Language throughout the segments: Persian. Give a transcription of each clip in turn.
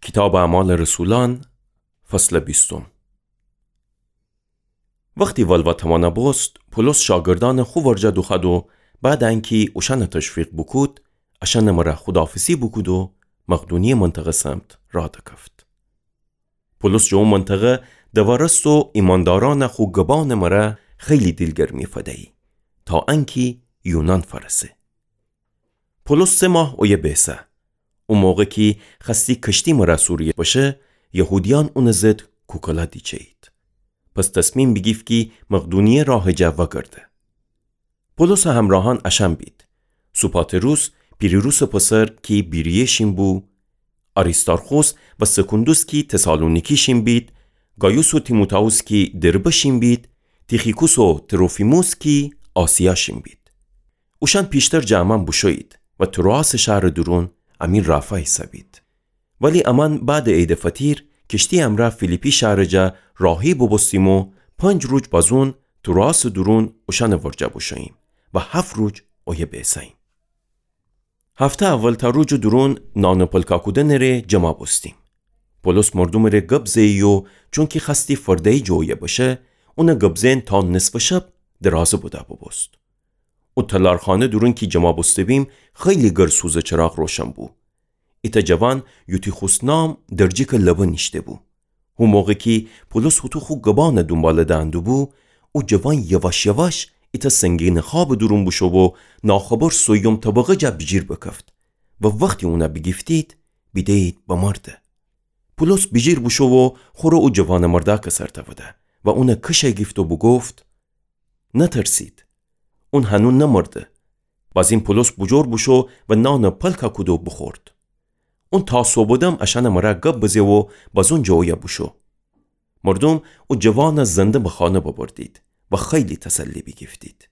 کتاب اعمال رسولان فصل 20. وقتی والوا تمانا بست پولس شاگردان خو ورجا دوخدو بعد انکی اوشان تشویق بکود اشان مرا خداحافظی بکود و مقدونی منطقه سمت راه دکفت. پولس جو منطقه دوارست و ایمانداران خو گبان مرا خیلی دلگرمی فدایی تا انکی یونان فرسه. پولس 3 ماه اوی بیسه. اون موقع که خستی کشتی مرا سوریه باشه یهودیان اون زد کوکلا دیچهید. پس تصمیم بگیف که مقدونیه راه جوا کرده. پولس همراهان اشم بید. سوپاتروس پیریروس پسر کی بیریه شیم بو، آریستارخوس و سکوندوس کی تسالونیکی شیم بید، گایوس و تیموتائوس کی دربه شیم بید، تیخیکوس و تروفیموس کی آسیا شیم بید. اوشان پیشتر جمعان بوشوید و ترواس شهر درون امیر رافعی سبید. ولی امان بعد عید فطیر کشتی امرا فیلیپی شهر جا راهی ببستیم و 5 روز بازون ترواس درون اوشان ورجا بوشویم و 7 روز اوی بیساییم. هفته اول تا روز درون نان پلکاکوده نره جمع بستیم. پولس مردم ره گبزهیو چون که خستی فردهی جویه باشه اون گبزین تا نصف شب درازه بوده ببست. او تلارخانه درون که جمع بسته بیم خیلی گرسوز چراغ روشن بو. ایتا جوان یوتیخوس نام درجی که لبه نیشته بو. او موقع که پولس خطو خو گبان دنبال دندو بو او جوان یواش یواش ایتا سنگین خواب درون بوشو و ناخبر سویم طبقه جا بجیر بکفت و وقتی اونا بگفتید بیدید بمرده. پولس بجیر بوشو و خورو او جوان مرده کسر تفده و اونا کشه گفت و بگفت نترسید. اون هنون نمرده. باز این پولس بجور بوشو و نان پلکا کدو بخورد. اون تا صبودم اشان مرا گب بزه و باز اون جویا بوشو. مردم او جوان زنده به خانه ببردید و خیلی تسلی بگفتید.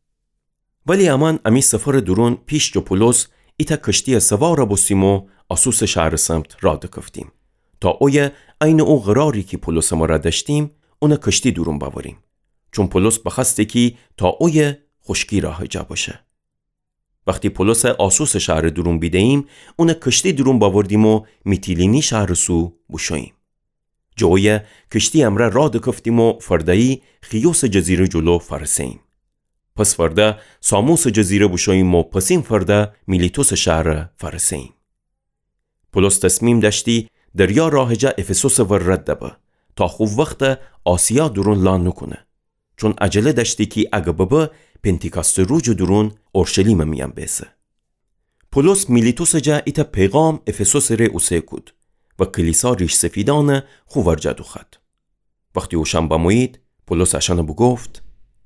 ولی امان امی سفر درون پیش جو پولس ایتا کشتی سوار بسیم و اسوس شهر سمت را دکفتیم تا اوی این او قراری که پولس مرا داشتیم اون کشتی درون باوریم. چون پولس بخسته که تا اوی خشکی راه جا باشه. وقتی پولس آسوس شهر درون بیدهیم اون کشتی درون باوردیم و میتیلینی شهر سو بوشویم. جوی کشتی امرا را دکفتیم و فردایی خیوس جزیره جلو فرسیم. پس فردا ساموس جزیره بوشویم و پسیم فردا میلیتوس شهر فرسیم. پولس تصمیم داشتی دریا راه جا افسوس ورد دبه تا خوب وقت آسیا درون لان نکنه. چون عجله داشتی که اگه بابا پنتیکاست روز درون اورشلیم میان بیسه. پولس میلیتوس جا ایتا پیغام افسوس ره اوسه کود و کلیسا ریش سفیدان خوور جا دوخد. وقتی اوشن بموید پولس اشان بگفت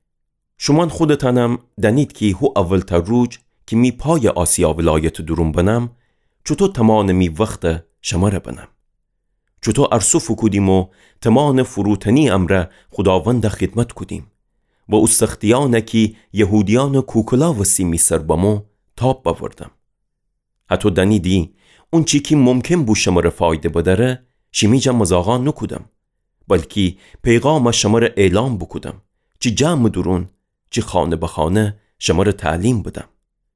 شمان خودتانم دانید که هو اول تا روز که می پای آسیا ولایت درون بنم چطور تمان می وقت شماره بنم. چطور ارسو فکودیم و تمان فروتنی امره خداوند خدمت کدیم و او سختیانه که یهودیان کوکلا و سیمی سر بامو تاب باوردم. حتی دانیدی اون چی که ممکن بو شماره فایده بداره شمی جا مزاغان نکودم بلکه پیغام شماره اعلام بکودم چی جمع درون چی خانه به خانه شماره تعلیم بدم.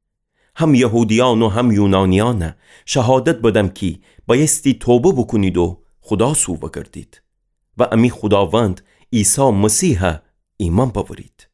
هم یهودیان و هم یونانیان شهادت بدم که بایستی توبه بکنید و خدا سو بگردید و امی خداوند عیسی مسیح ایمان باورید.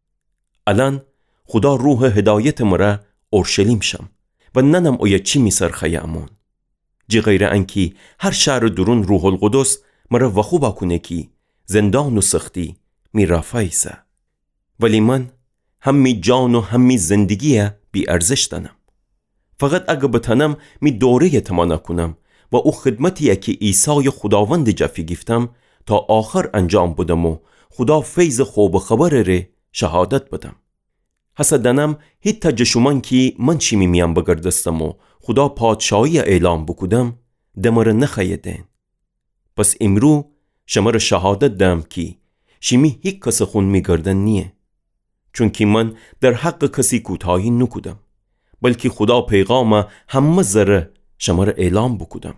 الان خدا روح هدایت مرا اورشلیم شم و ننم اویا چی می سرخه امون جی غیر انکی هر شهر درون روح القدس مرا وخو باکنه کی زندان و سختی می رافایسه. ولی من همی جان و همی زندگی بی ارزش دانم. فقط اگه بتنم می دوره تمانا کنم و او خدمتی که عیسی خداوند جفی گفتم تا آخر انجام بدم و خدا فیض خوب خبر ره شهادت بدم. حسدنم هیت تجشمان که من چی میان بگردستم و خدا پادشاهی اعلام بکودم دمر نخیدین. پس امرو شمار شهادت دم که شیمی هیچ کس خون میگردن نیه. چون که من در حق کسی کوتاهی نکودم بلکه خدا پیغام همه ذره شمار اعلام بکودم.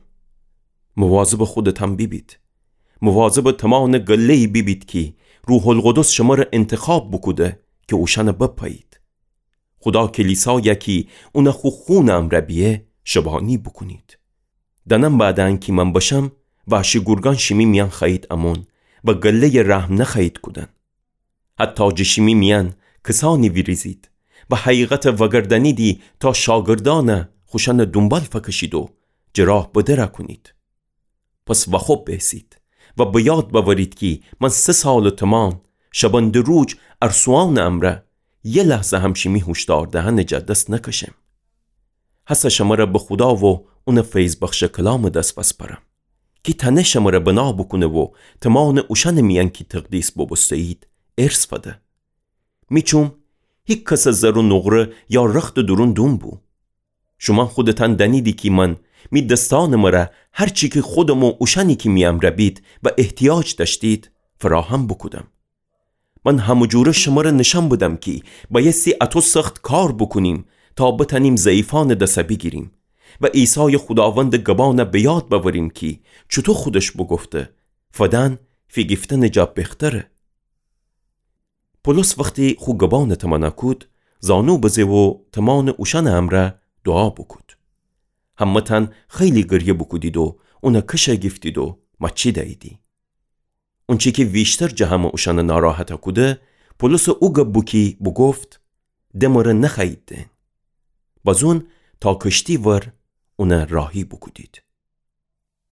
مواظب خودتم بیبید. مواظب تمام گلهی بیبید که روح القدس شما را انتخاب بکوده که اوشن بپایید. خدا کلیسا یکی اون خو خونم ربیه شبانی بکنید. دنم بعدن که من باشم وحشی گرگان شیمی میان خیید امون و گله رحم نخیید کدن. حتی جشیمی میان کسانی ویریزید و حقیقت وگردنی دی تا شاگردان خوشن دنبال فکشید و جراح بدره کنید. پس و خوب بهسید و بیاد باورید که من 3 سال تمام شبان دروج ارسوان امره یه لحظه همشیمی هوشدار دهن جدست نکشم. حس شما را به خدا و اون فیض بخش کلام دست بسپرم که تنه شما را بنا بکنه و تمان اوشن میان که تقدیس ببستید ارث فده. میچوم هیچ کس زر و نغره یا رخت درون دون بو. شما خودتان دنیدی که من می دستان مرا هرچی که خودم و اوشنی که میم ربید و احتیاج داشتید فراهم بکودم. من همو جوره شما را نشان بودم که بایستی اتو سخت کار بکنیم تا بتنیم ضعیفان دسته بگیریم و عیسی خداوند گبان بیاد باوریم که چطور خودش بگفته فدن فی گفتن جاب بختره. پولس وقتی خو گبان تمانا کود زانو بزه و تمان اوشن امره دعا بکود. همتن خیلی گریه بکودید و اونا کشه گفتید و مچی دایدی. اونچی که ویشتر جهام اوشن ناراحت کوده پولس او گبوکی بگفت دماره نخیید دین. بازون تا کشتی ور اونا راهی بکودید.